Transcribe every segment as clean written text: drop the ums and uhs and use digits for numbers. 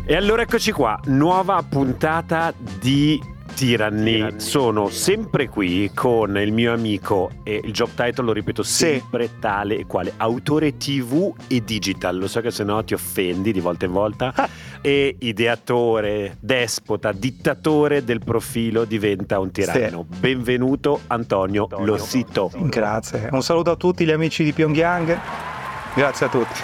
E allora eccoci qua, nuova puntata di Tiranni. Sono sempre qui con il mio amico, e il job title lo ripeto sempre tale e quale: autore TV e digital. Lo so che se no ti offendi di volta in volta. E ideatore, despota, dittatore del profilo Diventa un tiranno. Benvenuto Antonio Lossito. Grazie, un saluto a tutti gli amici di Pyongyang. Grazie a tutti.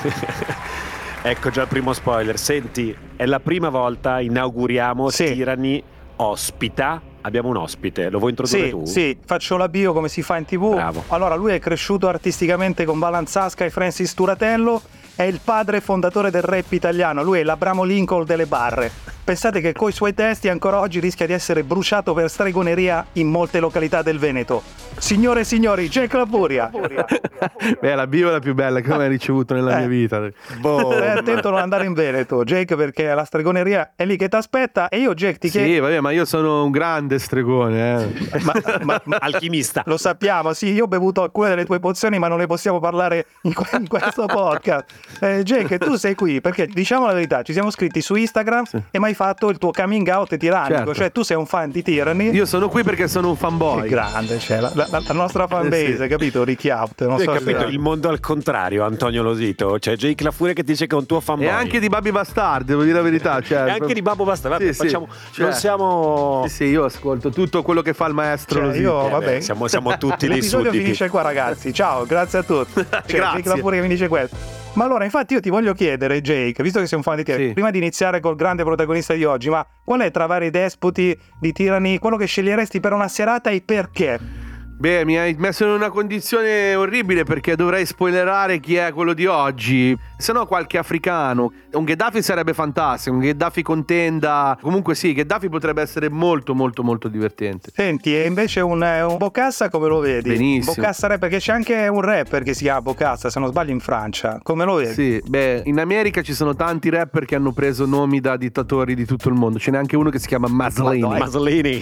Ecco già il primo spoiler. Senti, è la prima volta, inauguriamo Tiranni ospita. Abbiamo un ospite, lo vuoi introdurre tu? Sì, faccio la bio come si fa in TV. Bravo. Allora, lui è cresciuto artisticamente con Balanzasca e Francis Turatello, è il padre fondatore del rap italiano, lui è l'Abramo Lincoln delle barre. Pensate che coi suoi testi ancora oggi rischia di essere bruciato per stregoneria in molte località del Veneto. Signore e signori, Jake La Furia. Beh, la bio è la più bella che ho mai ricevuto nella mia vita. Stai attento a non andare in Veneto, Jake, perché la stregoneria è lì che ti aspetta. E io, Jake, ti chiedo... Sì, vabbè, ma io sono un grande stregone. ma alchimista. Lo sappiamo, sì, io ho bevuto alcune delle tue pozioni, ma non ne possiamo parlare in questo podcast. Jake, tu sei qui perché, diciamo la verità, ci siamo scritti su Instagram e mi hai fatto il tuo coming out tirannico. Certo. Cioè tu sei un fan di Tyranny. Io sono qui perché sono un fanboy. Che grande, cioè la nostra fanbase, capito? Ricky Out. Non so capito, il mondo al contrario, Antonio Losito. Cioè Jake La Furia che ti dice che è un tuo fanboy. E anche di Babbi Bastard, devo dire la verità. Cioè, e anche di Babbo Bastard. Sì, facciamo, cioè, non siamo... Sì, io ascolto tutto quello che fa il maestro Losito. Io, vabbè. Siamo tutti dei L'episodio sudditi. finisce qua, ragazzi. Ciao, grazie a tutti. Grazie. Jake La Furia che mi dice questo. Ma allora, infatti io ti voglio chiedere, Jake, visto che sei un fan di Tyranny, prima di iniziare col grande protagonista di oggi, ma qual è tra vari despoti di Tyranny quello che sceglieresti per una serata e perché? Beh, mi hai messo in una condizione orribile perché dovrei spoilerare chi è quello di oggi. Se no qualche africano. Un Gheddafi sarebbe fantastico, un Gheddafi contenda. Comunque sì, Gheddafi potrebbe essere molto molto molto divertente. Senti, e invece un Bokassa come lo vedi? Benissimo. Bokassa rap, perché c'è anche un rapper che si chiama Bokassa, se non sbaglio, in Francia. Come lo vedi? Sì, beh, in America ci sono tanti rapper che hanno preso nomi da dittatori di tutto il mondo. Ce n'è anche uno che si chiama Maslini.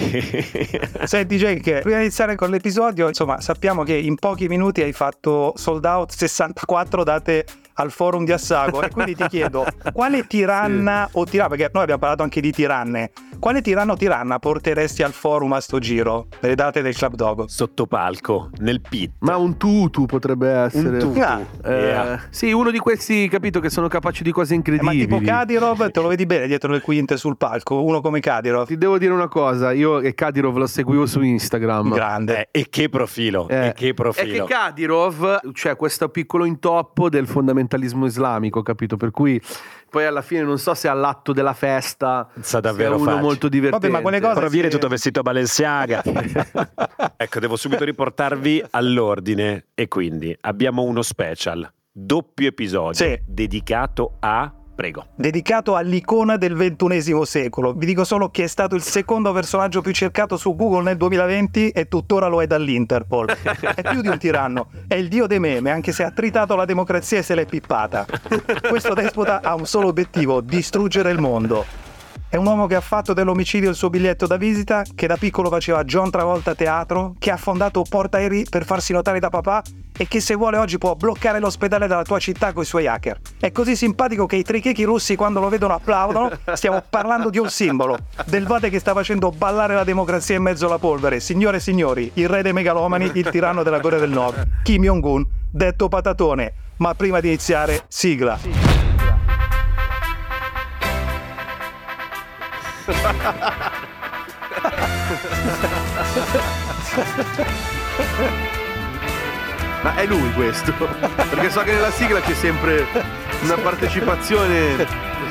Senti Jake, prima di iniziare con l'episodio, insomma, sappiamo che in pochi minuti hai fatto sold out 64 date al forum di Assago e quindi ti chiedo quale tiranna o tiranna, perché noi abbiamo parlato anche di tiranne, quale tiranno o tiranna porteresti al forum a sto giro per le date del Club Dogo? Sottopalco, nel pit. Ma un tutu potrebbe essere. Un tutu. Sì, uno di questi, capito, che sono capaci di cose incredibili. Ma tipo Kadyrov, te lo vedi bene dietro le quinte sul palco, uno come Kadyrov? Ti devo dire una cosa, io e Kadyrov lo seguivo su Instagram. Grande. E che profilo, e che profilo. È che Kadyrov, cioè questo piccolo intoppo del fondamentalismo islamico, capito? Per cui poi alla fine non so se all'atto della festa sa davvero uno facile. Molto divertente. Vabbè, ma quelle cose però viene tutto vestito a Balenciaga. Ecco, devo subito riportarvi all'ordine e quindi abbiamo uno special, doppio episodio dedicato a... Prego. Dedicato all'icona del XXI secolo. Vi dico solo che è stato il secondo personaggio più cercato su Google nel 2020 e tuttora lo è dall'Interpol. È più di un tiranno, è il dio dei meme, anche se ha tritato la democrazia e se l'è pippata. Questo despota ha un solo obiettivo: distruggere il mondo. È un uomo che ha fatto dell'omicidio il suo biglietto da visita, che da piccolo faceva John Travolta teatro, che ha fondato Portaerei per farsi notare da papà e che se vuole oggi può bloccare l'ospedale della tua città coi suoi hacker. È così simpatico che i trichechi russi quando lo vedono applaudono. Stiamo parlando di un simbolo, del Vate che sta facendo ballare la democrazia in mezzo alla polvere. Signore e signori, il re dei megalomani, il tiranno della Corea del Nord, Kim Jong-un, detto patatone. Ma prima di iniziare, sigla. Ma è lui questo? Perché so che nella sigla c'è sempre una partecipazione.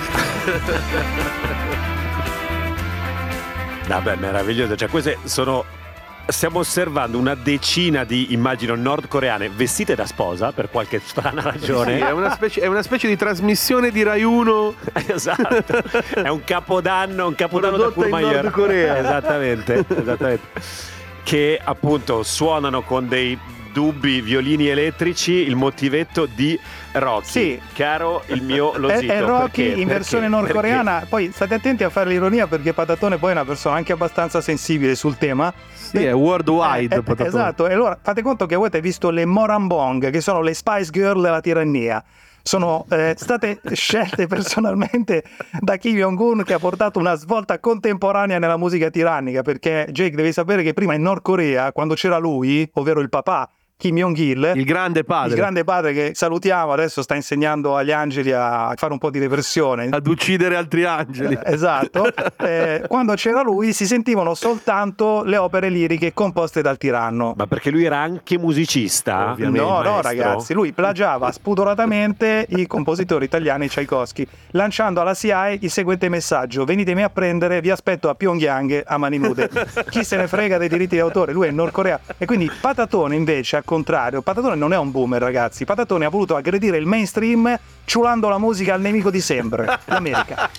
Vabbè, meraviglioso. Cioè, queste sono... Stiamo osservando una decina di, immagino, nordcoreane vestite da sposa per qualche strana ragione. Sì, è una specie di trasmissione di Rai 1. Esatto. È un capodanno da Purmayer. Nord Corea. Esattamente. Che appunto suonano con dei dubbi violini elettrici il motivetto di Rocky. Sì. Caro il mio Losito. È Rocky perché? in versione nordcoreana. Perché? Poi state attenti a fare l'ironia perché Patatone poi è una persona anche abbastanza sensibile sul tema. Sì, è worldwide. Esatto, e allora fate conto che voi avete visto le Morambong, che sono le Spice Girl della tirannia. sono state scelte personalmente da Kim Jong-un, che ha portato una svolta contemporanea nella musica tirannica, perché Jake, devi sapere che prima in Nord Corea, quando c'era lui, ovvero il papà Kim Jong-il, il grande padre che salutiamo, adesso sta insegnando agli angeli a fare un po' di repressione, ad uccidere altri angeli. Esatto. Quando c'era lui si sentivano soltanto le opere liriche composte dal tiranno. Ma perché lui era anche musicista? No, ragazzi, lui plagiava spudoratamente i compositori italiani Tchaikovsky, lanciando alla CIA il seguente messaggio: venitemi a prendere, vi aspetto a Pyongyang a mani nude. Chi se ne frega dei diritti d'autore? Lui è in Nord Corea. E quindi Patatone invece, al contrario, Patatone non è un boomer, ragazzi. Patatone ha voluto aggredire il mainstream ciulando la musica al nemico di sempre, l'America.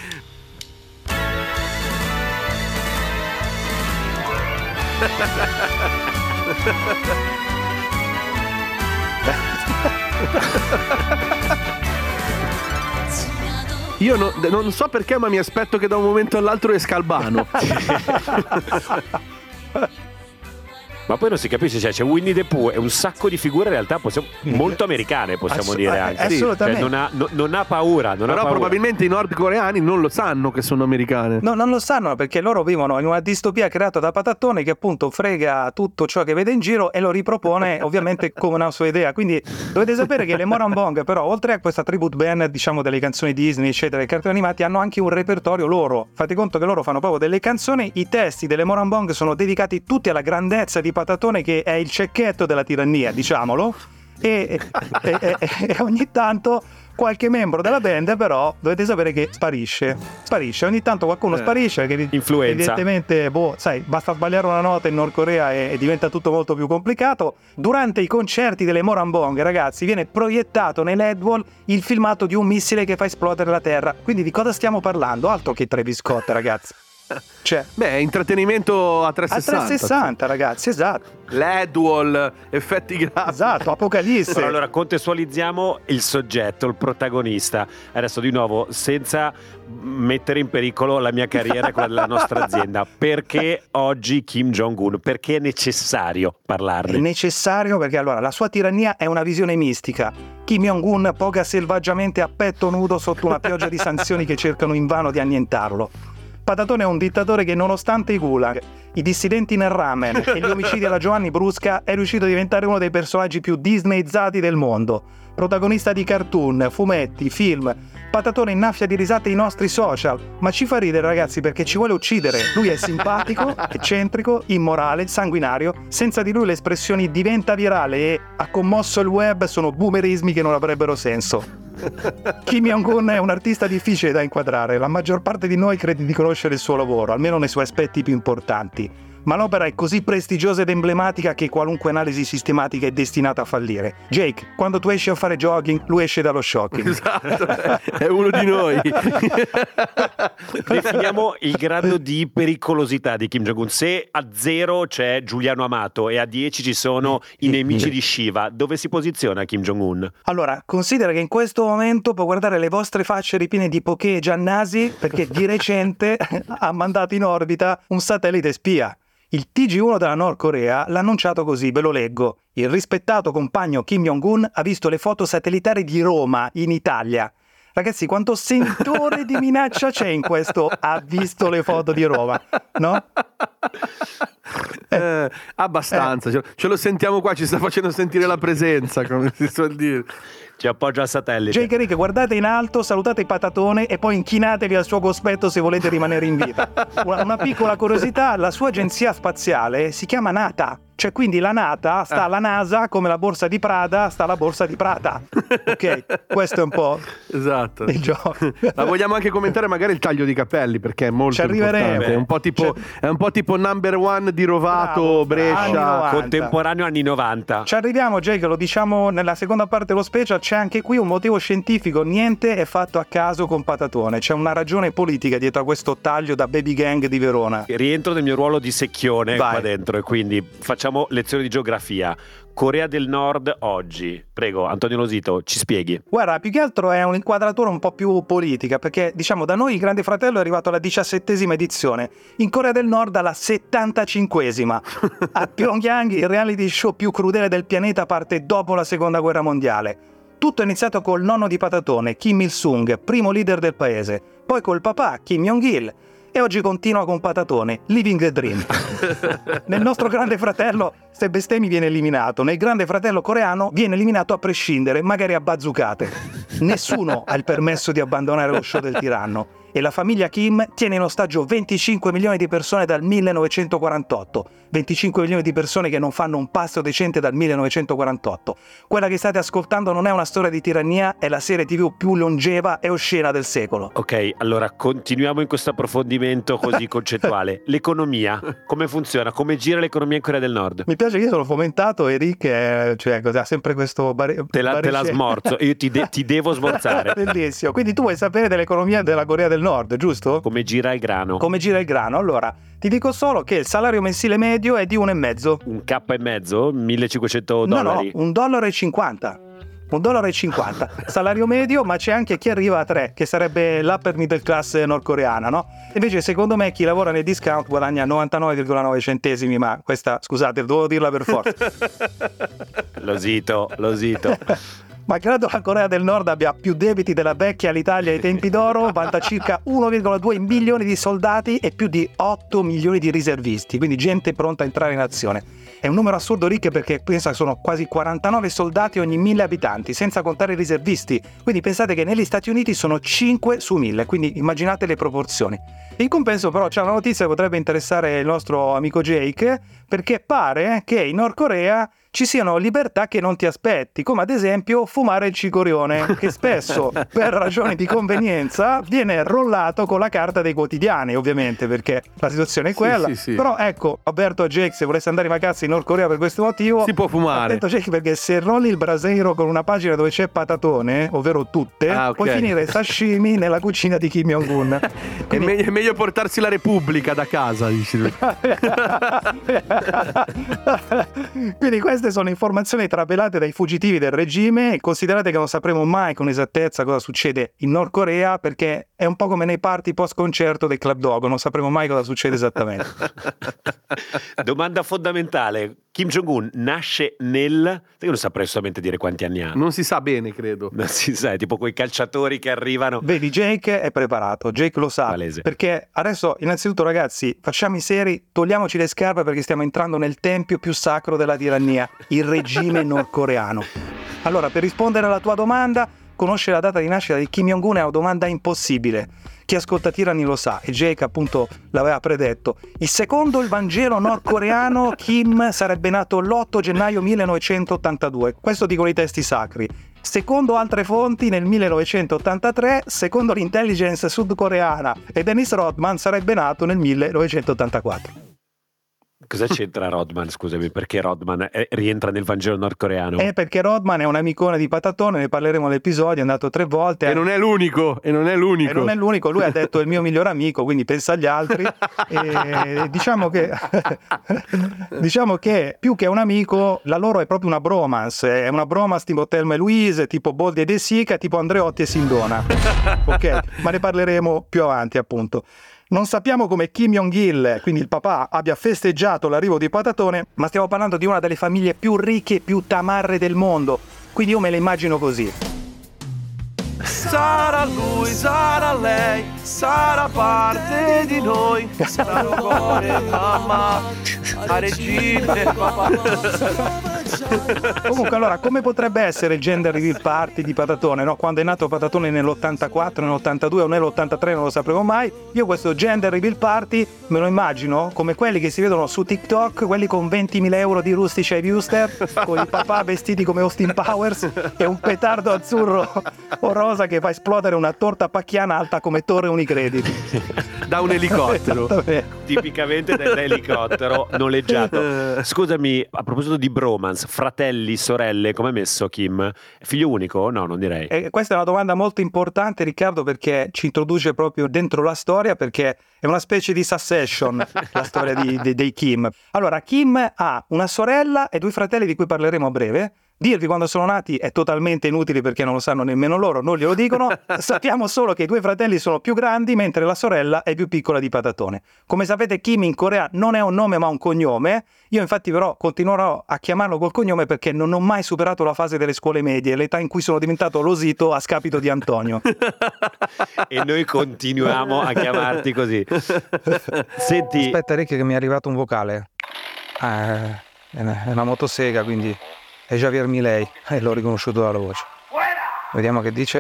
Io non so perché, ma mi aspetto che da un momento all'altro esca Albano. Ma poi non si capisce, cioè c'è Winnie the Pooh e un sacco di figure in realtà molto americane, possiamo dire anche. Assolutamente. Cioè, non ha paura. Però probabilmente i nordcoreani non lo sanno che sono americane. No, non lo sanno, perché loro vivono in una distopia creata da Patatone, che appunto frega tutto ciò che vede in giro e lo ripropone ovviamente come una sua idea. Quindi dovete sapere che le Morambong, però, oltre a questa tribute band, diciamo, delle canzoni Disney, eccetera, dei cartoni animati, hanno anche un repertorio loro. Fate conto che loro fanno proprio delle canzoni, i testi delle Morambong sono dedicati tutti alla grandezza di Patatone, che è il cecchetto della tirannia, diciamolo, e ogni tanto qualche membro della band, però dovete sapere che sparisce ogni tanto qualcuno sparisce, che influenza, evidentemente, sai, basta sbagliare una nota in Nord Corea e diventa tutto molto più complicato. Durante i concerti delle Morambong, ragazzi, viene proiettato nei LED wall il filmato di un missile che fa esplodere la Terra. Quindi di cosa stiamo parlando? Altro che Travis Scott, ragazzi. Cioè, intrattenimento a 360. A 360, ragazzi, esatto. LED wall, effetti grafici. Esatto, Apocalisse. Però allora contestualizziamo il soggetto, il protagonista. Adesso di nuovo, senza mettere in pericolo la mia carriera e quella della nostra azienda. Perché oggi Kim Jong-un? Perché è necessario parlarne? È necessario perché allora la sua tirannia è una visione mistica. Kim Jong-un poga selvaggiamente a petto nudo sotto una pioggia di sanzioni che cercano invano di annientarlo. Patatone è un dittatore che, nonostante i gulag, i dissidenti nel ramen e gli omicidi alla Giovanni Brusca, è riuscito a diventare uno dei personaggi più disneyizzati del mondo. Protagonista di cartoon, fumetti, film. Patatone innaffia di risate i nostri social, ma ci fa ridere, ragazzi, perché ci vuole uccidere. Lui è simpatico, eccentrico, immorale, sanguinario. Senza di lui le espressioni "diventa virale" e "ha commosso il web" sono boomerismi che non avrebbero senso. Kim Jong-un è un artista difficile da inquadrare. La maggior parte di noi crede di conoscere il suo lavoro, almeno nei suoi aspetti più importanti. Ma l'opera è così prestigiosa ed emblematica che qualunque analisi sistematica è destinata a fallire. Jake, quando tu esci a fare jogging, lui esce dallo shocking. Esatto, è uno di noi. Definiamo il grado di pericolosità di Kim Jong-un. Se a 0 c'è Giuliano Amato e a 10 ci sono i nemici di Shiva, dove si posiziona Kim Jong-un? Allora, considera che in questo momento può guardare le vostre facce ripiene di Poké e Giannasi, perché di recente ha mandato in orbita un satellite spia. Il TG1 della Nord Corea l'ha annunciato così, ve lo leggo. Il rispettato compagno Kim Jong-un ha visto le foto satellitari di Roma, in Italia. Ragazzi, quanto sentore di minaccia c'è in questo "ha visto le foto di Roma", no? Abbastanza, ce lo sentiamo qua, ci sta facendo sentire la presenza, come si suol dire. Ci appoggio al satellite. Jake Rick, guardate in alto, salutate Patatone e poi inchinatevi al suo cospetto se volete rimanere in vita. Una piccola curiosità, la sua agenzia spaziale si chiama NASA. Cioè, quindi la NASA sta alla NASA, come la borsa di Prada sta la borsa di Prata. Ok, questo è un po' esatto il gioco. Ma vogliamo anche commentare magari il taglio di capelli, perché è molto importante. È un po' tipo Number One di Rovato. Bravo, Brescia, contemporaneo anni 90. Ci arriviamo, Jake, lo diciamo nella seconda parte dello special. C'è anche qui un motivo scientifico, niente è fatto a caso con Patatone, c'è una ragione politica dietro a questo taglio da baby gang di Verona. Rientro nel mio ruolo di secchione. Vai. Qua dentro, e quindi facciamo lezioni di geografia. Corea del Nord oggi. Prego, Antonio Losito, ci spieghi. Guarda, più che altro è un'inquadratura un po' più politica, perché diciamo da noi il Grande Fratello è arrivato alla 17ª edizione, in Corea del Nord alla 75ª. A Pyongyang il reality show più crudele del pianeta parte dopo la Seconda Guerra Mondiale. Tutto è iniziato col nonno di Patatone, Kim Il-sung, primo leader del paese, poi col papà, Kim Jong-il, e oggi continua con Patatone, living the dream. Nel nostro Grande Fratello, se bestemmia viene eliminato. Nel Grande Fratello coreano viene eliminato a prescindere, magari a bazzucate. Nessuno ha il permesso di abbandonare lo show del tiranno. E la famiglia Kim tiene in ostaggio 25 milioni di persone dal 1948. 25 milioni di persone che non fanno un pasto decente dal 1948. Quella che state ascoltando non è una storia di tirannia, è la serie TV più longeva e oscena del secolo. Ok, allora continuiamo in questo approfondimento così concettuale. L'economia, come funziona? Come gira l'economia in Corea del Nord? Mi piace che io sono fomentato e Rick ha sempre questo Te la smorzo, io ti devo smorzare. Bellissimo, quindi tu vuoi sapere dell'economia della Corea del Nord, giusto? Come gira il grano? Come gira il grano? Allora, ti dico solo che il salario mensile medio è di $1,50. Un K&mezzo? $1.500? No, $1,50. $1,50 salario medio, ma c'è anche chi arriva a 3, che sarebbe l'upper middle class nordcoreana, no? Invece secondo me chi lavora nei discount guadagna 99,9 centesimi, ma questa, scusate, devo dirla per forza. Lo sito. Ma credo la Corea del Nord abbia più debiti della vecchia l'Italia ai tempi d'oro, vanta circa 1,2 milioni di soldati e più di 8 milioni di riservisti, quindi gente pronta a entrare in azione. È un numero assurdo, Rick, perché pensa che sono quasi 49 soldati ogni 1000 abitanti, senza contare i riservisti. Quindi pensate che negli Stati Uniti sono 5 su 1000, quindi immaginate le proporzioni. In compenso però c'è una notizia che potrebbe interessare il nostro amico Jake, perché pare che in Nord Corea ci siano libertà che non ti aspetti, come ad esempio fumare il cicorione, che spesso per ragioni di convenienza viene rollato con la carta dei quotidiani, ovviamente, perché la situazione è quella. Sì. Però ecco, Alberto e Jake, se volesse andare in vacanza in Nord Corea per questo motivo, si può fumare. Attento Jake, perché se rolli il braseiro con una pagina dove c'è patatone, ovvero tutte, puoi finire sashimi nella cucina di Kim Jong-un. Quindi... È meglio portarsi la Repubblica da casa, dici lui. Quindi queste sono informazioni trapelate dai fuggitivi del regime. Considerate che non sapremo mai con esattezza cosa succede in Nord Corea, perché è un po' come nei party post concerto del Club Dogo, non sapremo mai cosa succede esattamente. Domanda fondamentale: Kim Jong-un nasce nel... Io non saprei assolutamente dire quanti anni ha. Non si sa bene, credo. Non si sa, è tipo quei calciatori che arrivano. Vedi, Jake è preparato, Jake lo sa. Palese. Perché adesso, innanzitutto ragazzi, facciamo i seri, togliamoci le scarpe perché stiamo entrando nel tempio più sacro della tirannia, il regime nordcoreano. Allora, per rispondere alla tua domanda, conoscere la data di nascita di Kim Jong-un è una domanda impossibile. Chi ascolta Tirani lo sa, e Jake appunto l'aveva predetto. Secondo il Vangelo nordcoreano, Kim sarebbe nato l'8 gennaio 1982. Questo dicono i testi sacri. Secondo altre fonti, nel 1983, secondo l'intelligence sudcoreana, e Dennis Rodman sarebbe nato nel 1984. Cosa c'entra Rodman, scusami, perché Rodman rientra nel Vangelo nordcoreano? Perché Rodman è un amicone di Patatone, ne parleremo all'episodio, è andato 3 volte. E non è l'unico. Lui ha detto è il mio miglior amico, quindi pensa agli altri. E diciamo che più che un amico, la loro è proprio una bromance, è una bromance tipo Thelma e Louise, tipo Boldi e De Sica, tipo Andreotti e Sindona. Ok, ma ne parleremo più avanti appunto. Non sappiamo come Kim Jong-il, quindi il papà, abbia festeggiato l'arrivo di Patatone, ma stiamo parlando di una delle famiglie più ricche e più tamarre del mondo, quindi io me la immagino così. Sarà lui, sarà lei, sarà parte di noi, sarà il cuore, mamma, a regine, papà. Comunque allora, come potrebbe essere il gender reveal party di Patatone, no? Quando è nato Patatone nell'84, nell'82 o nell'83 non lo sapremo mai. Io questo gender reveal party me lo immagino come quelli che si vedono su TikTok, quelli con 20.000 euro di rustici ai viewster, con i papà vestiti come Austin Powers e un petardo azzurro o rosa che fa esplodere una torta pacchiana alta come Torre Unicredit da un elicottero. Tipicamente da elicottero noleggiato. Scusami, a proposito di bromance, fratelli, sorelle, come è messo Kim? Figlio unico? No, non direi. Questa è una domanda molto importante, Riccardo, perché ci introduce proprio dentro la storia, perché è una specie di Succession la storia dei Kim. Allora, Kim ha una sorella e 2 fratelli di cui parleremo a breve, Dirvi quando sono nati è totalmente inutile perché non lo sanno nemmeno loro, non glielo dicono. Sappiamo solo che i 2 fratelli sono più grandi mentre la sorella è più piccola di Patatone. Come sapete, Kim in Corea non è un nome ma un cognome. Io infatti però continuerò a chiamarlo col cognome perché non ho mai superato la fase delle scuole medie, l'età in cui sono diventato Losito a scapito di Antonio. E noi continuiamo a chiamarti così. Senti, Aspetta Rick che mi è arrivato un vocale. È una motosega, quindi è Javier Milei e l'ho riconosciuto dalla voce. Vediamo che dice.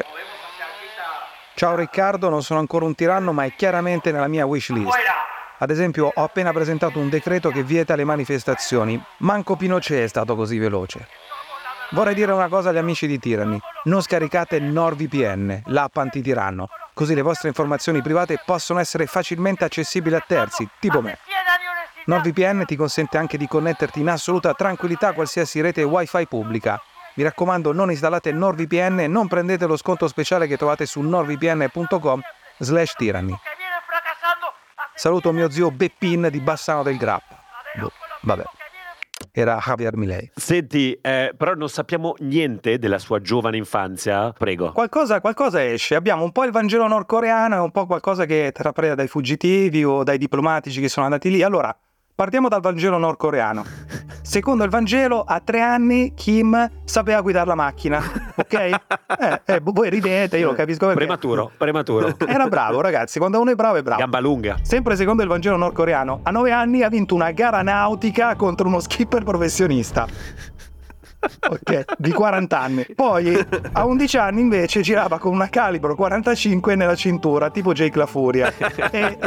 Ciao Riccardo, non sono ancora un tiranno ma è chiaramente nella mia wish list. Ad esempio ho appena presentato un decreto che vieta le manifestazioni. Manco Pinochet è stato così veloce. Vorrei dire una cosa agli amici di Tirani. Non scaricate NordVPN, l'app antitiranno. Così le vostre informazioni private possono essere facilmente accessibili a terzi, tipo me. NordVPN ti consente anche di connetterti in assoluta tranquillità a qualsiasi rete wifi pubblica. Mi raccomando, non installate NordVPN e non prendete lo sconto speciale che trovate su nordvpn.com/tyranny. Saluto mio zio Beppin di Bassano del Grappa. Vabbè. Era Javier Milei. senti, però non sappiamo niente della sua giovane infanzia, prego. Qualcosa esce. Abbiamo un po' il Vangelo nordcoreano e un po' qualcosa che trapreda dai fuggitivi o dai diplomatici che sono andati lì. Allora, partiamo dal Vangelo nordcoreano. Secondo il Vangelo, a 3 anni Kim sapeva guidare la macchina, ok? Voi ridete, io lo capisco perché. Prematuro. Era bravo, ragazzi, quando uno è bravo è bravo. Gamba lunga. Sempre secondo il Vangelo nordcoreano, a 9 anni ha vinto una gara nautica contro uno skipper professionista. Ok, di 40 anni. Poi a 11 anni invece girava con una calibro 45 nella cintura, tipo Jake La Furia. E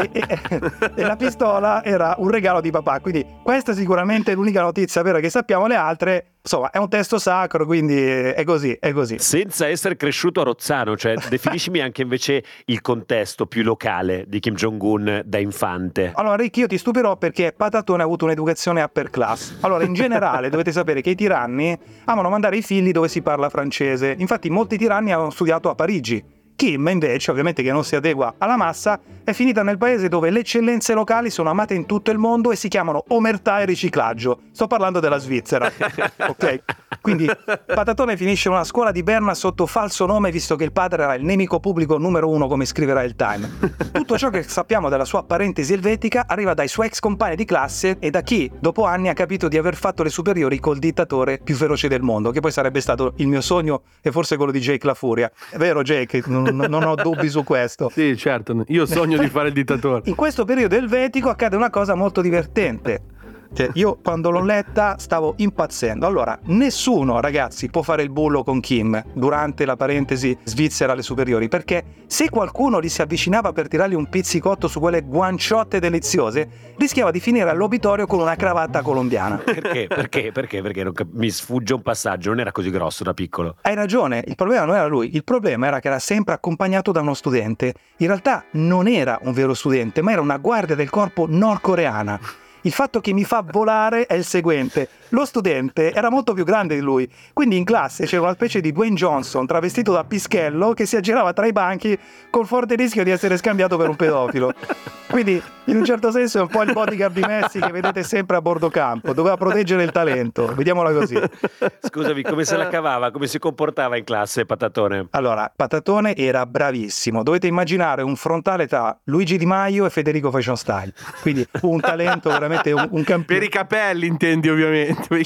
la pistola era un regalo di papà. Quindi questa sicuramente è l'unica notizia vera che sappiamo. Le altre, insomma, è un testo sacro, quindi è così. Senza essere cresciuto a Rozzano, cioè definiscimi anche invece il contesto più locale di Kim Jong-un da infante. Allora Rick, io ti stupirò perché Patatone ha avuto un'educazione upper class. Allora, in generale dovete sapere che i tiranni amano mandare i figli dove si parla francese. Infatti molti tiranni hanno studiato a Parigi. Kim invece, ovviamente che non si adegua alla massa, è finita nel paese dove le eccellenze locali sono amate in tutto il mondo e si chiamano omertà e riciclaggio. Sto parlando della Svizzera, ok? Quindi Patatone finisce in una scuola di Berna sotto falso nome visto che il padre era il nemico pubblico numero 1, come scriverà il Time. Tutto ciò che sappiamo della sua parentesi elvetica arriva dai suoi ex compagni di classe e da chi, dopo anni, ha capito di aver fatto le superiori col dittatore più feroce del mondo, che poi sarebbe stato il mio sogno e forse quello di Jake La Furia. È vero Jake? Non ho dubbi su questo. Sì, certo, io sogno di fare il dittatore. In questo periodo elvetico accade una cosa molto divertente. Cioè, io quando l'ho letta stavo impazzendo. Allora, nessuno, ragazzi, può fare il bullo con Kim durante la parentesi svizzera alle superiori, perché se qualcuno gli si avvicinava per tirargli un pizzicotto su quelle guanciotte deliziose, rischiava di finire all'obitorio con una cravatta colombiana. Perché? Perché mi sfugge un passaggio, non era così grosso da piccolo. Hai ragione, il problema non era lui, il problema era che era sempre accompagnato da uno studente. In realtà non era un vero studente, ma era una guardia del corpo nordcoreana. Il fatto che mi fa volare è il seguente: lo studente era molto più grande di lui, quindi in classe c'era una specie di Dwayne Johnson travestito da pischello che si aggirava tra i banchi col forte rischio di essere scambiato per un pedofilo. Quindi in un certo senso è un po' il bodyguard di Messi che vedete sempre a bordo campo, doveva proteggere il talento, vediamola così. Scusami, come se la cavava, come si comportava in classe Patatone? Allora, Patatone era bravissimo, dovete immaginare un frontale tra Luigi Di Maio e Federico Fashion Style, quindi un talento veramente un campione. Per i capelli intendi ovviamente.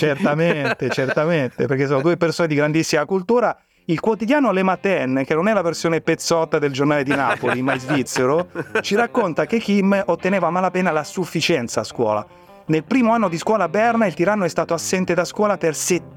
Certamente, perché sono due persone di grandissima cultura. Il quotidiano Le Matin, che non è la versione pezzotta del giornale di Napoli, ma è svizzero, ci racconta che Kim otteneva a malapena la sufficienza a scuola. Nel primo anno di scuola a Berna il tiranno è stato assente da scuola per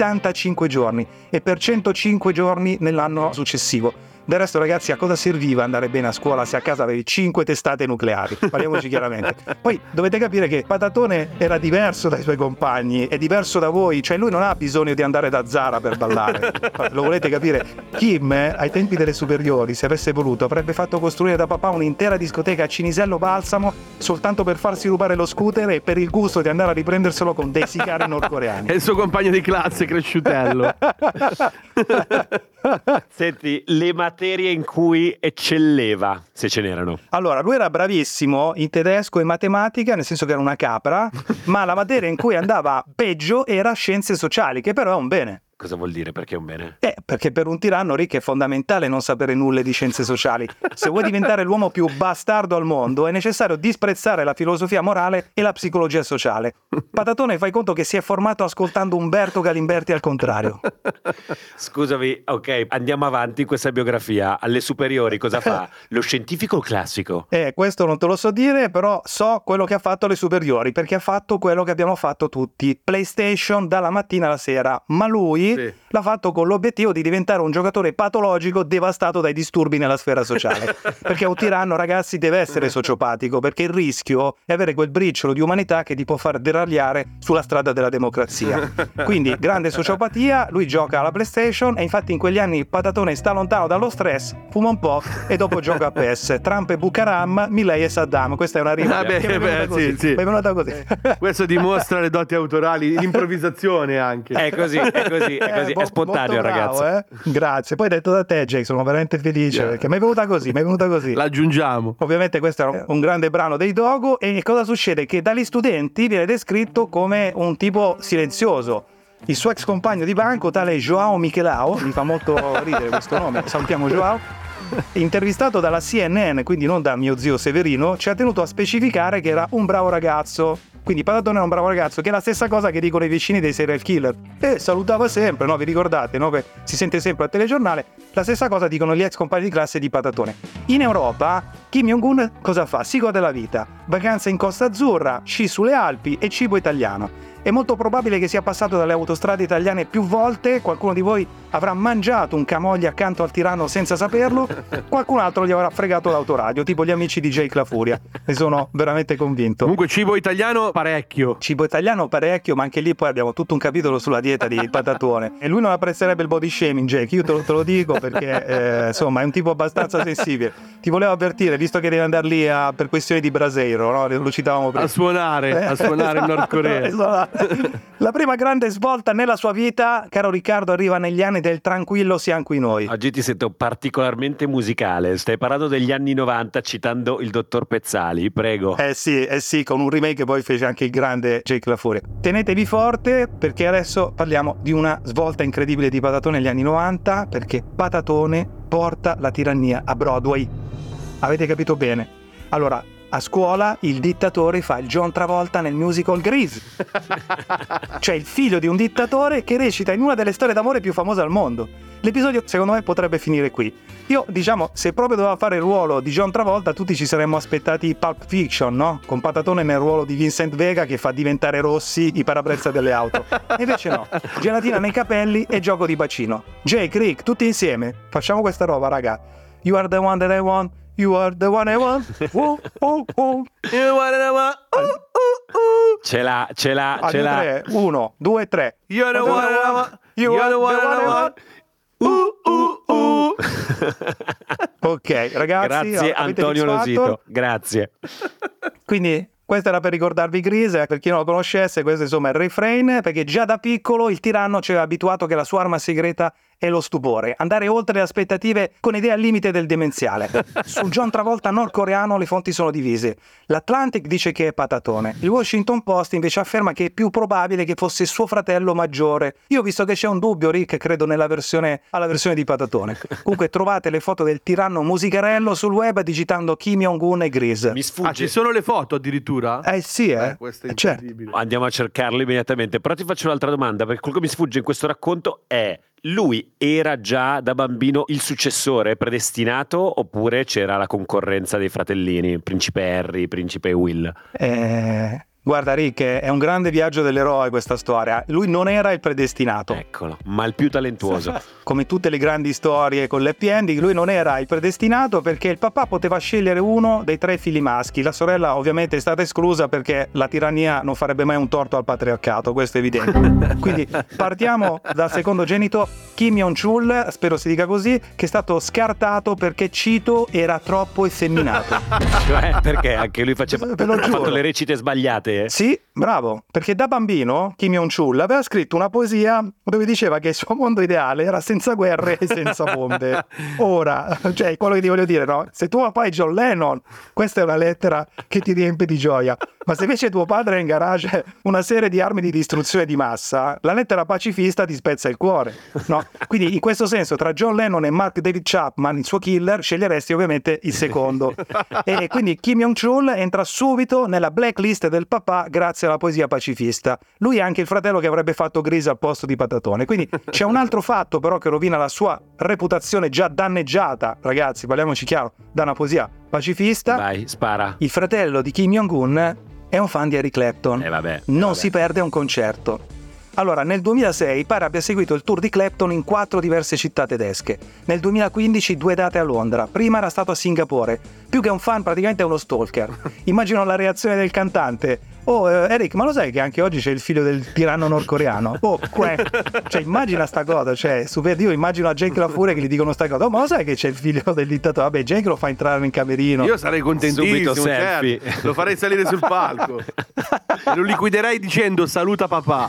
75 giorni e per 105 giorni nell'anno successivo. Del resto, ragazzi, a cosa serviva andare bene a scuola se a casa avevi 5 testate nucleari? Parliamoci chiaramente. Poi dovete capire che Patatone era diverso dai suoi compagni, è diverso da voi, cioè lui non ha bisogno di andare da Zara per ballare. Lo volete capire? Kim, ai tempi delle superiori, se avesse voluto, avrebbe fatto costruire da papà un'intera discoteca a Cinisello Balsamo soltanto per farsi rubare lo scooter e per il gusto di andare a riprenderselo con dei sicari nordcoreani. È il suo compagno di classe cresciutello. Senti, le materie in cui eccelleva, se ce n'erano. Allora, lui era bravissimo in tedesco e matematica, nel senso che era una capra, ma la materia in cui andava peggio era scienze sociali, che però è un bene. Cosa vuol dire perché è un bene? Perché per un tiranno, Rick, è fondamentale non sapere nulla di scienze sociali. Se vuoi diventare l'uomo più bastardo al mondo è necessario disprezzare la filosofia morale e la psicologia sociale. Patatone, fai conto che si è formato ascoltando Umberto Galimberti al contrario. Scusami, ok, andiamo avanti in questa biografia. Alle superiori cosa fa? Lo scientifico classico? Questo non te lo so dire, però so quello che ha fatto alle superiori, perché ha fatto quello che abbiamo fatto tutti, PlayStation dalla mattina alla sera, ma lui l'ha fatto con l'obiettivo di diventare un giocatore patologico devastato dai disturbi nella sfera sociale. Perché un tiranno, ragazzi, deve essere sociopatico, perché il rischio è avere quel briciolo di umanità che ti può far deragliare sulla strada della democrazia. Quindi grande sociopatia, lui gioca alla PlayStation e infatti in quegli anni Patatone sta lontano dallo stress, fuma un po' e dopo gioca a PES. Trump e Bucaram, Milei e Saddam. Questa è una rima che è venuta così. È venuta così. Questo dimostra le doti autorali, l'improvvisazione anche. È così, è spontaneo, bravo, ragazzi. Grazie. Poi detto da te, Jake, sono veramente felice perché mi è venuta così. L'aggiungiamo. Ovviamente questo era un grande brano dei Dogo e cosa succede? Che dagli studenti viene descritto come un tipo silenzioso. Il suo ex compagno di banco, tale Joao Michelao, mi fa molto ridere questo nome, salutiamo Joao, intervistato dalla CNN, quindi non da mio zio Severino, ci ha tenuto a specificare che era un bravo ragazzo. Quindi Patatone è un bravo ragazzo, che è la stessa cosa che dicono i vicini dei serial killer. E salutava sempre, no? Vi ricordate, no? Che si sente sempre al telegiornale. La stessa cosa dicono gli ex compagni di classe di Patatone. In Europa, Kim Jong-un cosa fa? Si gode la vita. Vacanze in Costa Azzurra, sci sulle Alpi e cibo italiano. È molto probabile che sia passato dalle autostrade italiane più volte, qualcuno di voi avrà mangiato un camogli accanto al tiranno senza saperlo, qualcun altro gli avrà fregato l'autoradio, tipo gli amici di Jake La Furia. Ne sono veramente convinto. Comunque cibo italiano parecchio. Cibo italiano parecchio, ma anche lì poi abbiamo tutto un capitolo sulla dieta di Patatone. E lui non apprezzerebbe il body shaming, Jake, io te lo dico perché insomma è un tipo abbastanza sensibile. Ti volevo avvertire, visto che devi andare lì per questioni di braseiro, no? Lo citavamo prima. A suonare in Nord Corea. La prima grande svolta nella sua vita, caro Riccardo, arriva negli anni del tranquillo siamo qui noi. Oggi ti sento particolarmente musicale, stai parlando degli anni 90 citando il dottor Pezzali, prego. Sì, con un remake che poi fece anche il grande Jake La Furia. Tenetevi forte perché adesso parliamo di una svolta incredibile di Patatone negli anni 90, perché Patatone porta la tirannia a Broadway. Avete capito bene? Allora, a scuola il dittatore fa il John Travolta nel musical Grease. Cioè il figlio di un dittatore che recita in una delle storie d'amore più famose al mondo. L'episodio secondo me potrebbe finire qui. Io, diciamo, se proprio doveva fare il ruolo di John Travolta, tutti ci saremmo aspettati Pulp Fiction, no? Con Patatone nel ruolo di Vincent Vega che fa diventare rossi i parabrezza delle auto. E invece no, gelatina nei capelli e gioco di bacino. Jake, Rick, tutti insieme, facciamo questa roba, raga. You are the one that I want. You are the one I want. You are the one. Ce l'ha. 1, 2, 3. You are the one I want. You are the one I want. Ok, ragazzi. Grazie Antonio Losito. Grazie. Quindi questa era per ricordarvi Grease, per chi non lo conoscesse, questo insomma è il refrain, perché già da piccolo il tiranno ci aveva abituato che la sua arma segreta è lo stupore, andare oltre le aspettative con idee al limite del demenziale. Sul John Travolta nordcoreano le fonti sono divise. L'Atlantic dice che è Patatone, il Washington Post invece afferma che è più probabile che fosse suo fratello maggiore. Io ho visto che c'è un dubbio, Rick, credo alla versione di Patatone. Comunque trovate le foto del tiranno musicarello sul web digitando Kim Jong-un e Grease. Mi sfugge. Ci sono le foto addirittura? Sì, questo è certo. incredibile. Andiamo a cercarlo immediatamente. Però ti faccio un'altra domanda, perché quello che mi sfugge in questo racconto è: lui era già da bambino il successore predestinato oppure c'era la concorrenza dei fratellini, principe Harry, principe Will? Guarda Rick, è un grande viaggio dell'eroe questa storia. Lui non era il predestinato. Eccolo, ma il più talentuoso. Come tutte le grandi storie con l'happy ending, lui non era il predestinato perché il papà poteva scegliere uno dei 3 figli maschi. La sorella ovviamente è stata esclusa perché la tirannia non farebbe mai un torto al patriarcato, questo è evidente. Quindi partiamo dal secondogenito Kim Jong-chul, spero si dica così, che è stato scartato perché, cito, era troppo effeminato. Cioè, perché anche lui ha fatto le recite sbagliate serie? Sì, bravo, perché da bambino Kim Jong-chul aveva scritto una poesia dove diceva che il suo mondo ideale era senza guerre e senza bombe. Ora, cioè, quello che ti voglio dire, no? Se tuo papà è John Lennon, questa è una lettera che ti riempie di gioia. Ma se invece tuo padre ha in garage una serie di armi di distruzione di massa, la lettera pacifista ti spezza il cuore, no? Quindi in questo senso tra John Lennon e Mark David Chapman, il suo killer, sceglieresti ovviamente il secondo. E quindi Kim Jong-chul entra subito nella blacklist del papà grazie alla poesia pacifista. Lui è anche il fratello che avrebbe fatto Grease al posto di Patatone. Quindi c'è un altro fatto però che rovina la sua reputazione già danneggiata, ragazzi, parliamoci chiaro, da una poesia pacifista. Vai, spara. Il fratello di Kim Jong-un è un fan di Eric Clapton. Non si perde un concerto. Allora, nel 2006 pare abbia seguito il tour di Clapton in 4 diverse città tedesche. Nel 2015 2 date a Londra. Prima era stato a Singapore. Più che un fan, praticamente è uno stalker. Immagino la reazione del cantante. Oh, Eric, ma lo sai che anche oggi c'è il figlio del tiranno nordcoreano? Oh, cioè, immagina sta cosa, cioè, io immagino a Jake La Furia che gli dicono sta cosa. Oh, ma lo sai che c'è il figlio del dittatore? Vabbè, Jake lo fa entrare in camerino. Io sarei contentissimo, certo. Lo farei salire sul palco. Lo liquiderei dicendo saluta papà.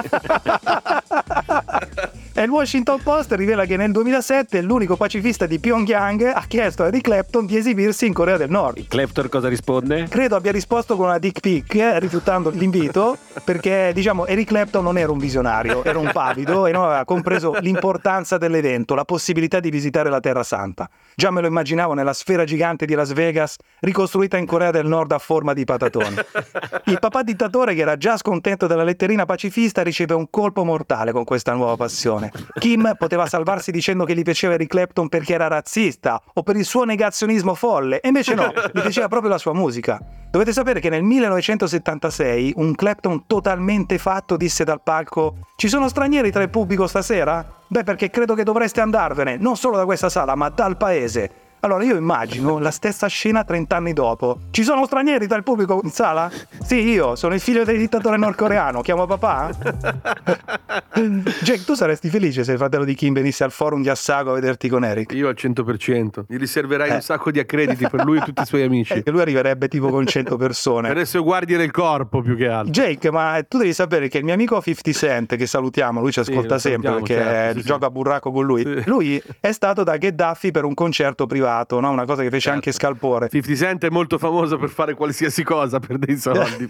E il Washington Post rivela che nel 2007 l'unico pacifista di Pyongyang ha chiesto a Eric Clapton di esibirsi in Corea del Nord. Il Clapton cosa risponde? Credo abbia risposto con una dick pic, rifiutando l'invito, perché diciamo Eric Clapton non era un visionario, era un pavido e non aveva compreso l'importanza dell'evento, la possibilità di visitare la Terra Santa. Già me lo immaginavo nella sfera gigante di Las Vegas, ricostruita in Corea del Nord a forma di patatone. Il papà dittatore, che era già scontento della letterina pacifista, riceve un colpo mortale con questa nuova passione. Kim poteva salvarsi dicendo che gli piaceva Eric Clapton perché era razzista o per il suo negazionismo folle, e invece no, gli piaceva proprio la sua musica. Dovete sapere che nel 1976 un Clapton totalmente fatto disse dal palco: ci sono stranieri tra il pubblico stasera? Beh, perché credo che dovreste andarvene, non solo da questa sala, ma dal paese. Allora io immagino la stessa scena 30 anni dopo. Ci sono stranieri tra il pubblico in sala? Sì, io sono il figlio del dittatore nordcoreano, chiamo papà? Jake, tu saresti felice se il fratello di Kim venisse al forum di Assago a vederti con Eric? Io al 100%. Gli riserverai un sacco di accrediti per lui e tutti i suoi amici. E lui arriverebbe tipo con 100 persone. Per essere guardie del corpo più che altro. Jake, ma tu devi sapere che il mio amico 50 Cent, che salutiamo, lui ci ascolta sempre perché certo, gioca a burraco con lui. Sì. Lui è stato da Gheddafi per un concerto privato, no? Una cosa che fece anche Scalpore. 50 Cent è molto famoso per fare qualsiasi cosa per dei soldi.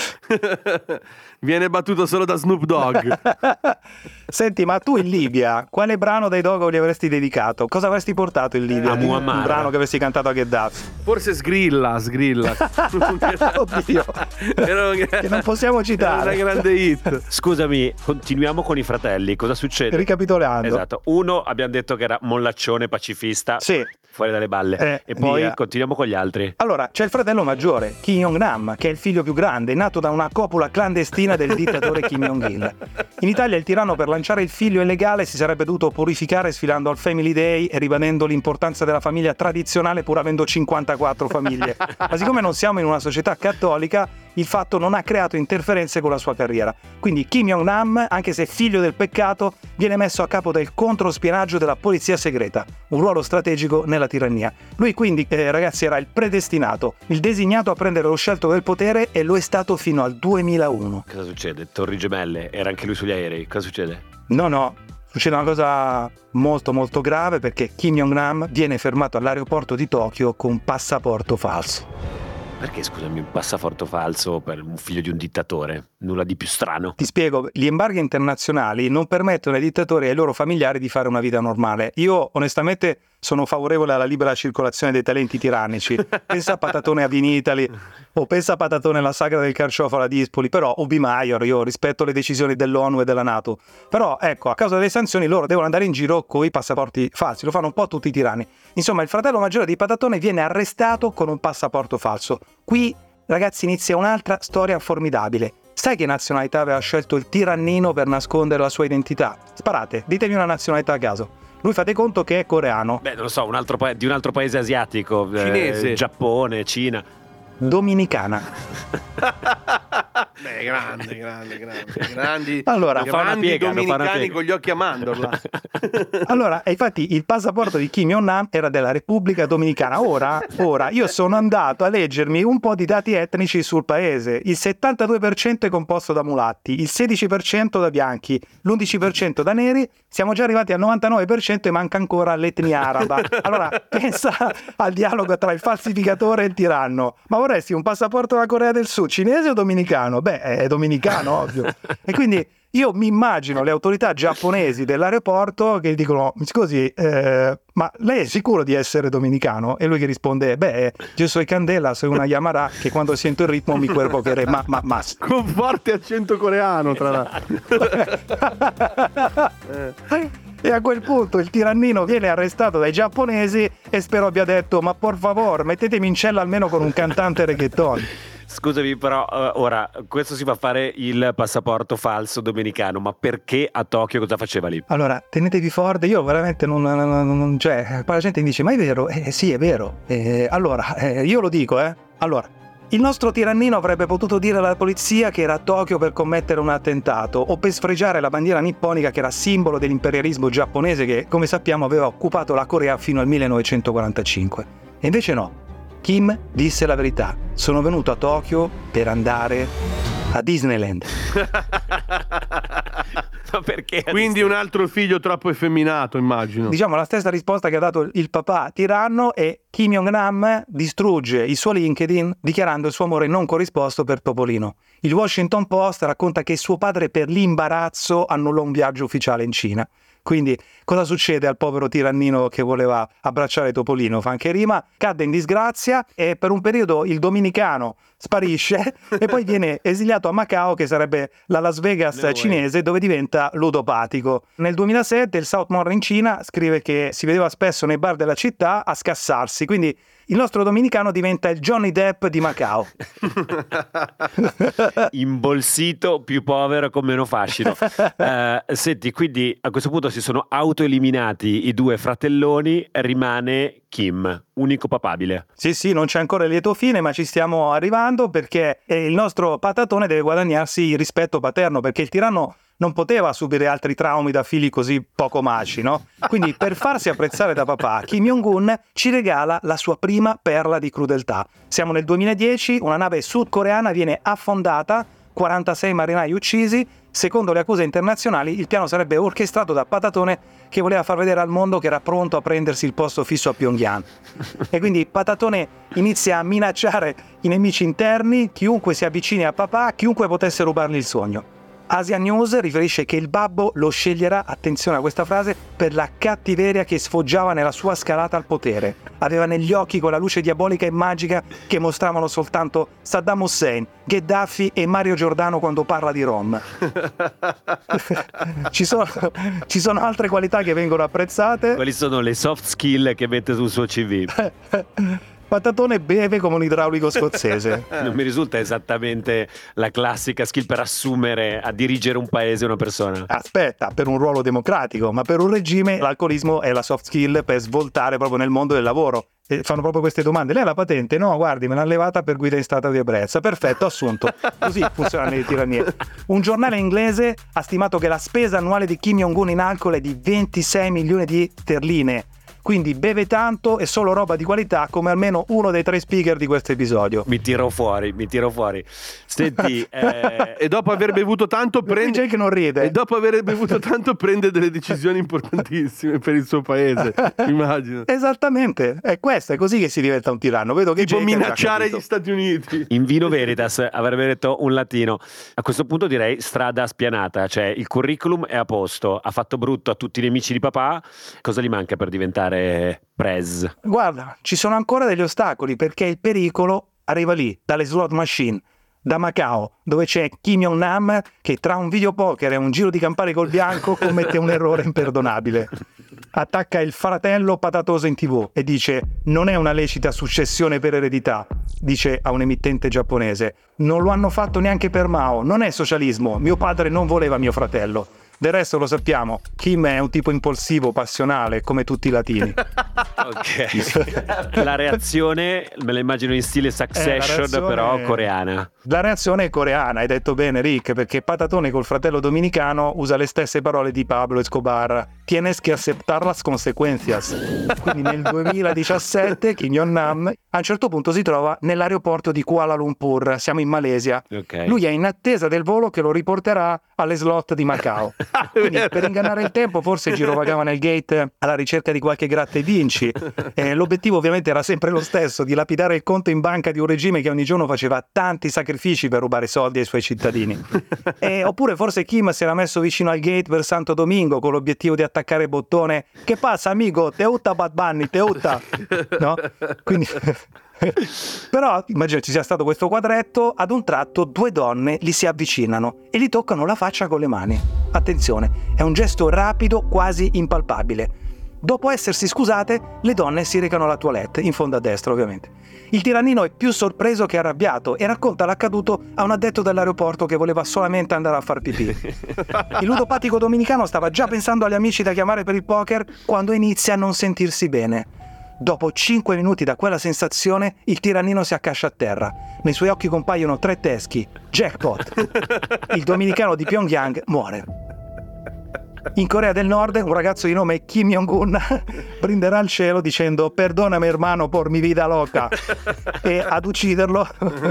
Viene battuto solo da Snoop Dogg. Senti, ma tu in Libia quale brano dei Dogo gli avresti dedicato? Cosa avresti portato in Libia? A Muammar. Un brano che avresti cantato a Gheddafi. Forse Sgrilla. Oddio, che non possiamo citare. È una grande hit. Scusami, continuiamo con i fratelli. Cosa succede? Ricapitolando. Esatto. Uno abbiamo detto che era mollaccione pacifista. Sì. Fuori dalle balle. E poi via. continuiamo con gli altri. Allora, c'è il fratello maggiore, Kim Jong-nam, che è il figlio più grande, nato da una copula clandestina del dittatore Kim Jong-il. In Italia il tiranno, per lanciare il figlio illegale, si sarebbe dovuto purificare sfilando al Family Day e ribadendo l'importanza della famiglia tradizionale pur avendo 54 famiglie. Ma siccome non siamo in una società cattolica, il fatto non ha creato interferenze con la sua carriera. Quindi Kim Jong-nam, anche se figlio del peccato, viene messo a capo del controspionaggio della polizia segreta, un ruolo strategico nella tirannia. Lui quindi, ragazzi, era il predestinato, il designato a prendere lo scelto del potere, e lo è stato fino al 2001. Cosa succede? Torri Gemelle, era anche lui sugli aerei. Cosa succede? No. Succede una cosa molto molto grave, perché Kim Jong-nam viene fermato all'aeroporto di Tokyo con un passaporto falso. Perché, scusami, un passaporto falso per un figlio di un dittatore? Nulla di più strano. Ti spiego, gli embarghi internazionali non permettono ai dittatori e ai loro familiari di fare una vita normale. Io onestamente sono favorevole alla libera circolazione dei talenti tirannici. Pensa a Patatone a Vinitali, o pensa a Patatone alla sagra del carciofo a Dispoli, però Obi Maior, io rispetto le decisioni dell'ONU e della NATO. Però ecco, a causa delle sanzioni loro devono andare in giro con i passaporti falsi, lo fanno un po' tutti i tiranni. Insomma, il fratello maggiore di Patatone viene arrestato con un passaporto falso. Qui, ragazzi, inizia un'altra storia formidabile. Sai che nazionalità aveva scelto il tirannino per nascondere la sua identità? Sparate, ditemi una nazionalità a caso. Lui, fate conto che è coreano. Beh, non lo so, di un altro paese asiatico. Cinese. Giappone, Cina. Dominicana. Beh, grandi Allora, grandi dominicani con gli occhi a mandorla. Allora, infatti il passaporto di Kim Jong-nam era della Repubblica Dominicana. Ora io sono andato a leggermi un po' di dati etnici sul paese. Il 72% è composto da mulatti, il 16% da bianchi, l'11% da neri. Siamo già arrivati al 99% e manca ancora l'etnia araba. Allora, pensa al dialogo tra il falsificatore e il tiranno. Ma vorresti un passaporto della Corea del Sud, cinese o dominicano? Beh, è dominicano, ovvio. E quindi io mi immagino le autorità giapponesi dell'aeroporto che dicono: mi scusi, ma lei è sicuro di essere dominicano? E lui che risponde: beh, io sono Candela, sono una Yamara che quando sento il ritmo mi cuerpo che re. Ma. Con forte accento coreano, tra l'altro. E a quel punto il tirannino viene arrestato dai giapponesi e spero abbia detto: ma por favor, mettetemi in cella almeno con un cantante reggaeton. Scusami, però ora questo si fa fare il passaporto falso dominicano, ma perché a Tokyo cosa faceva lì? Allora, tenetevi forte, io veramente non cioè, poi la gente mi dice: ma è vero? Sì, è vero. Allora, io lo dico, Allora, il nostro tirannino avrebbe potuto dire alla polizia che era a Tokyo per commettere un attentato o per sfregiare la bandiera nipponica che era simbolo dell'imperialismo giapponese che, come sappiamo, aveva occupato la Corea fino al 1945. E invece no. Kim disse la verità: sono venuto a Tokyo per andare a Disneyland. Ma perché? Quindi un altro figlio troppo effeminato, immagino. Diciamo la stessa risposta che ha dato il papà tiranno, e Kim Jong-nam distrugge il suo LinkedIn dichiarando il suo amore non corrisposto per Topolino. Il Washington Post racconta che suo padre per l'imbarazzo annullò un viaggio ufficiale in Cina. Quindi cosa succede al povero tirannino che voleva abbracciare Topolino? Fa anche rima, cadde in disgrazia e per un periodo il dominicano sparisce e poi viene esiliato a Macao, che sarebbe la Las Vegas cinese, dove diventa ludopatico. Nel 2007 il South Morning China scrive che si vedeva spesso nei bar della città a scassarsi, quindi il nostro dominicano diventa il Johnny Depp di Macao. Imbolsito, più povero, con meno fascino. Senti, quindi a questo punto si sono autoeliminati i due fratelloni, rimane Kim, unico papabile. Sì, non c'è ancora il lieto fine, ma ci stiamo arrivando, perché il nostro patatone deve guadagnarsi il rispetto paterno, perché il tiranno non poteva subire altri traumi da figli così poco maci, no? Quindi per farsi apprezzare da papà, Kim Jong-un ci regala la sua prima perla di crudeltà. Siamo nel 2010, una nave sudcoreana viene affondata, 46 marinai uccisi. Secondo le accuse internazionali, il piano sarebbe orchestrato da Patatone, che voleva far vedere al mondo che era pronto a prendersi il posto fisso a Pyongyang. E quindi Patatone inizia a minacciare i nemici interni, chiunque si avvicini a papà, chiunque potesse rubargli il sogno. Asia News riferisce che il babbo lo sceglierà, attenzione a questa frase, per la cattiveria che sfoggiava nella sua scalata al potere. Aveva negli occhi quella luce diabolica e magica che mostravano soltanto Saddam Hussein, Gheddafi e Mario Giordano quando parla di Rom. Ci sono altre qualità che vengono apprezzate. Quali sono le soft skill che mette sul suo CV? Patatone beve come un idraulico scozzese. Non mi risulta esattamente la classica skill per assumere a dirigere un paese una persona. Aspetta, per un ruolo democratico, ma per un regime l'alcolismo è la soft skill per svoltare proprio nel mondo del lavoro. E fanno proprio queste domande: lei ha la patente? No, guardi, me l'ha levata per guida in stato di ebbrezza. Perfetto, assunto. Così funzionano le tirannie. Un giornale inglese ha stimato che la spesa annuale di Kim Jong-un in alcol è di 26 milioni di sterline. Quindi beve tanto e solo roba di qualità, come almeno uno dei 3 speaker di questo episodio. Mi tiro fuori. Senti, e dopo aver bevuto tanto prende che non ride. E dopo aver bevuto tanto prende delle decisioni importantissime per il suo paese, immagino. Esattamente, è questo, è così che si diventa un tiranno. Vedo che tipo minacciare gli Stati Uniti. In vino veritas avrebbe detto un latino. A questo punto direi strada spianata, cioè il curriculum è a posto, ha fatto brutto a tutti i nemici di papà. Cosa gli manca per diventare prez? Guarda, ci sono ancora degli ostacoli, perché il pericolo arriva lì, dalle slot machine, da Macao, dove c'è Kim Jong-nam che tra un videopoker e un giro di campane col bianco commette un errore imperdonabile. Attacca il fratello patatoso in TV e dice: non è una lecita successione per eredità, dice a un emittente giapponese. Non lo hanno fatto neanche per Mao, non è socialismo, mio padre non voleva mio fratello. Del resto lo sappiamo, Kim è un tipo impulsivo, passionale, come tutti i latini. Ok. La reazione me la immagino in stile Succession, però coreana. La reazione è coreana, hai detto bene Rick, perché Patatone col fratello dominicano usa le stesse parole di Pablo Escobar. Tienes que aceptar las consecuencias. Quindi nel 2017 Kim Jong-nam a un certo punto si trova nell'aeroporto di Kuala Lumpur, siamo in Malesia. Okay. Lui è in attesa del volo che lo riporterà alle slot di Macao. Quindi per ingannare il tempo forse girovagava nel gate alla ricerca di qualche gratta e vinci. L'obiettivo ovviamente era sempre lo stesso, di lapidare il conto in banca di un regime che ogni giorno faceva tanti sacrifici per rubare soldi ai suoi cittadini. Oppure forse Kim si era messo vicino al gate per Santo Domingo con l'obiettivo di attaccare il bottone "Che passa amigo? Te utta Bad Bunny, te utta?" No? Quindi però immagino ci sia stato questo quadretto, ad un tratto due donne gli si avvicinano e gli toccano la faccia con le mani. Attenzione, è un gesto rapido, quasi impalpabile. Dopo essersi scusate, le donne si recano alla toilette, in fondo a destra ovviamente. Il tirannino è più sorpreso che arrabbiato e racconta l'accaduto a un addetto dell'aeroporto che voleva solamente andare a far pipì. Il ludopatico dominicano stava già pensando agli amici da chiamare per il poker quando inizia a non sentirsi bene. Dopo 5 minuti da quella sensazione, il tirannino si accascia a terra. Nei suoi occhi compaiono 3 teschi. Jackpot! Il dominicano di Pyongyang muore. In Corea del Nord un ragazzo di nome Kim Jong-un brinderà al cielo dicendo "Perdonami hermano por mi vida loca", e ad ucciderlo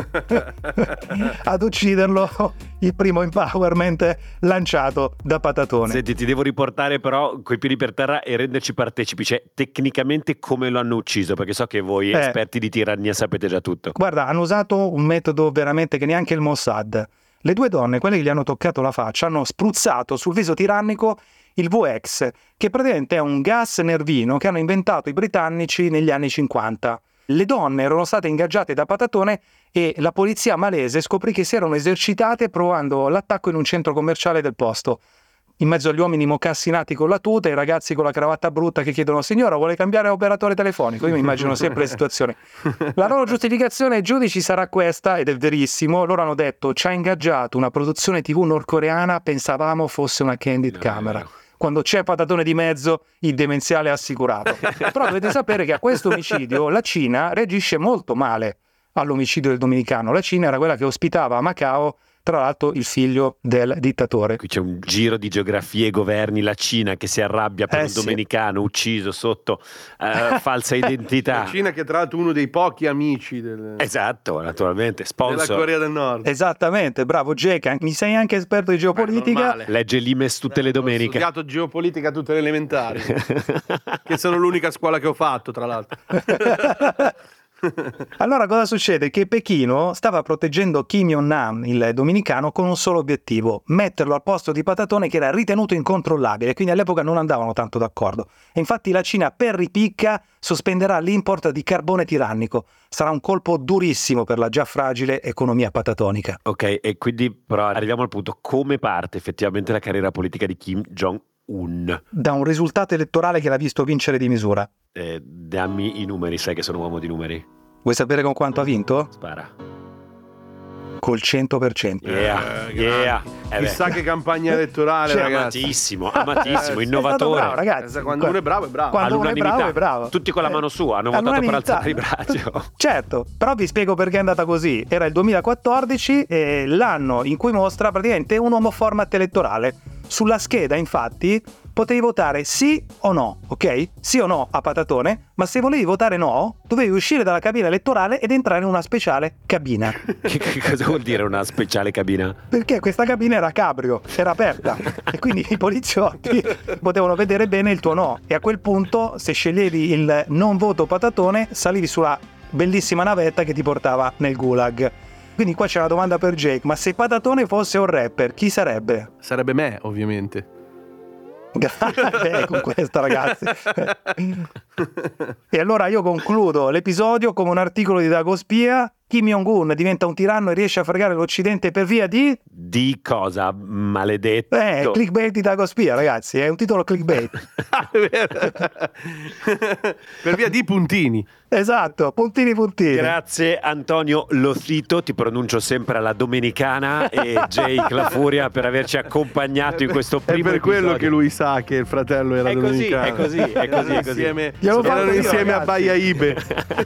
il primo empowerment lanciato da Patatone. Senti, ti devo riportare però coi piedi per terra e renderci partecipi, cioè tecnicamente come lo hanno ucciso, perché so che voi esperti di tirannia sapete già tutto. Guarda, hanno usato un metodo veramente che neanche il Mossad. Le due donne, quelle che gli hanno toccato la faccia, hanno spruzzato sul viso tirannico il VX, che praticamente è un gas nervino che hanno inventato i britannici negli anni 50. Le donne erano state ingaggiate da Patatone e la polizia malese scoprì che si erano esercitate provando l'attacco in un centro commerciale del posto. In mezzo agli uomini mocassinati con la tuta e i ragazzi con la cravatta brutta che chiedono "Signora, vuole cambiare operatore telefonico?" Io mi immagino sempre le situazioni. La loro giustificazione ai giudici sarà questa, ed è verissimo. Loro hanno detto: "Ci ha ingaggiato una produzione TV nordcoreana, pensavamo fosse una candid camera. Quando c'è Patatone di mezzo, il demenziale è assicurato." Però dovete sapere che a questo omicidio la Cina reagisce molto male all'omicidio del dominicano. La Cina era quella che ospitava a Macao, tra l'altro, il figlio del dittatore. Qui c'è un giro di geografie e governi, la Cina che si arrabbia per un domenicano ucciso sotto falsa identità. La Cina che tra l'altro è uno dei pochi amici Esatto, naturalmente, sponsor della Corea del Nord. Esattamente, bravo Jake, mi sei anche esperto di geopolitica. Legge l'Imes tutte le domeniche. Ho studiato geopolitica tutte le elementari, che sono l'unica scuola che ho fatto, tra l'altro. Allora cosa succede? Che Pechino stava proteggendo Kim Jong-nam, il dominicano, con un solo obiettivo: metterlo al posto di Patatone, che era ritenuto incontrollabile, quindi all'epoca non andavano tanto d'accordo. E infatti la Cina, per ripicca, sospenderà l'import di carbone tirannico. Sarà un colpo durissimo per la già fragile economia patatonica. Ok, e quindi però arriviamo al punto: come parte effettivamente la carriera politica di Kim Jong-un? Da un risultato elettorale che l'ha visto vincere di misura. Dammi i numeri, sai che sono uomo di numeri. Vuoi sapere con quanto ha vinto? Spara. Col 100%. Yeah. Chissà che campagna elettorale, ragazzi. Amatissimo, innovatore. Bravo, ragazzi. Quando uno è bravo, è bravo. Quando uno è bravo, è bravo. Tutti con la mano sua hanno votato per alzare il braccio. Certo, però vi spiego perché è andata così. Era il 2014 e l'anno in cui mostra praticamente un nuovo format elettorale. Sulla scheda, infatti, potevi votare sì o no, ok? Sì o no a Patatone, ma se volevi votare no, dovevi uscire dalla cabina elettorale ed entrare in una speciale cabina. Che cosa vuol dire una speciale cabina? Perché questa cabina era cabrio, era aperta e quindi i poliziotti potevano vedere bene il tuo no, e a quel punto, se sceglievi il non voto Patatone, salivi sulla bellissima navetta che ti portava nel gulag. Quindi qua c'è una domanda per Jake: ma se Patatone fosse un rapper, chi sarebbe? Sarebbe me, ovviamente. Con questa, ragazzi. E allora io concludo l'episodio come un articolo di Dagospia. Kim Jong-un diventa un tiranno e riesce a fregare l'Occidente per via di cosa, maledetto? Clickbait di Dagospia, ragazzi, è un titolo clickbait. Per via di puntini. Esatto, puntini. Grazie Antonio Lozito, ti pronuncio sempre alla domenicana, e Jake La Furia per averci accompagnato in questo primo episodio. È per quello episodio. che lui sa che il fratello era domenicano. È così. Erano insieme a Baia Ibe.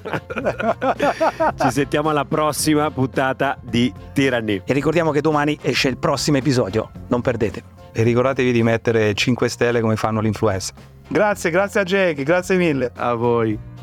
Ci sentiamo alla prossima puntata di Tiranni. E ricordiamo che domani esce il prossimo episodio, non perdete. E ricordatevi di mettere 5 stelle come fanno l'influencer. Grazie a Jake, grazie mille. A voi.